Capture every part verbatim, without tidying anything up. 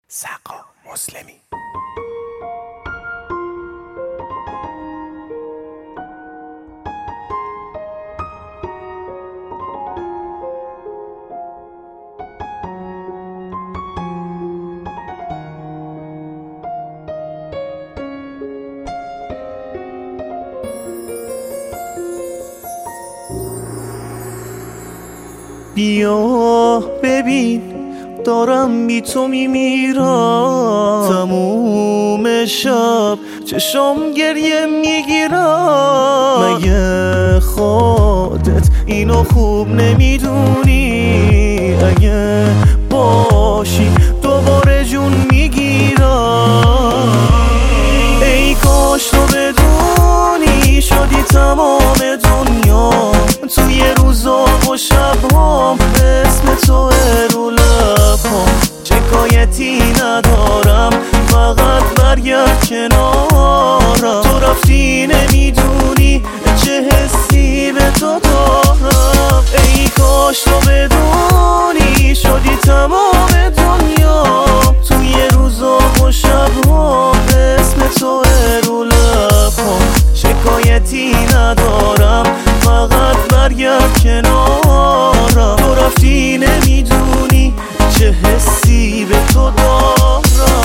سقا مسلمی. بیا ببین دارم بی تو میمیرم، تموم شب چشم گریه میگیرم. مگه خودت اینو خوب نمیدونی؟ اگه باشی دوباره جون میگیرم. ای کاش تو بدونی شدی تمام دنیا، توی روزا و شبام اسم تو رو لبام. شکایتی ندارم فقط برگرد کنارم. تو رفتی نمیدونی چه حسی به تو دارم. ای کاش تو بدونی شدی تمام دنیا، توی روزا و شبام اسم تو رو لبام. شکایتی ندارم فقط برگرد کنارم. تو رفتی نمیدونی چه حسی به تو دارم.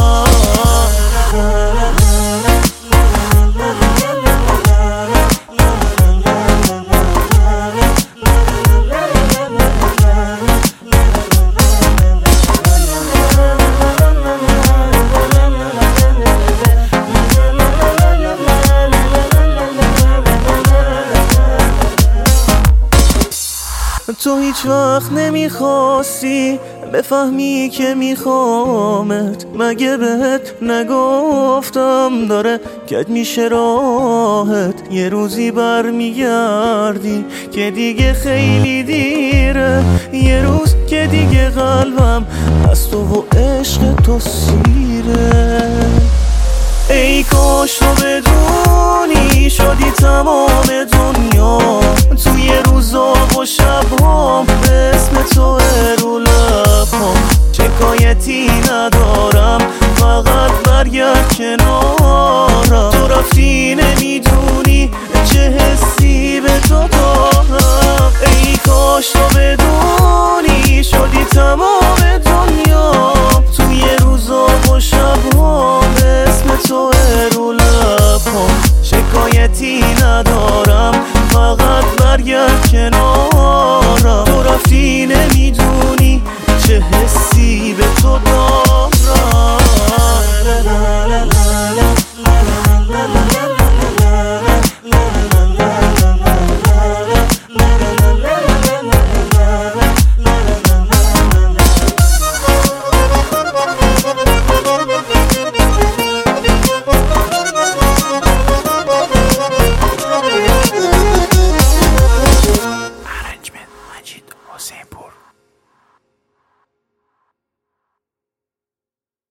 تو هیچ وقت نمیخواستی بفهمی که میخوامت. مگه بهت نگفتم داره کج میشه راحت؟ یه روزی برمیگردی که دیگه خیلی دیره، یه روز که دیگه قلبم از تو و عشق تو سیره. ای کاش تو بدونی شدی تمام دنیا، توی روزا و شبام اسم تو رو لبام. شکایتی ندارم فقط برگرد کنارم. تو رفتی نمیدونی چه حسی به تو دارم. ای کاش تو بدونی شدی تمام دنیا،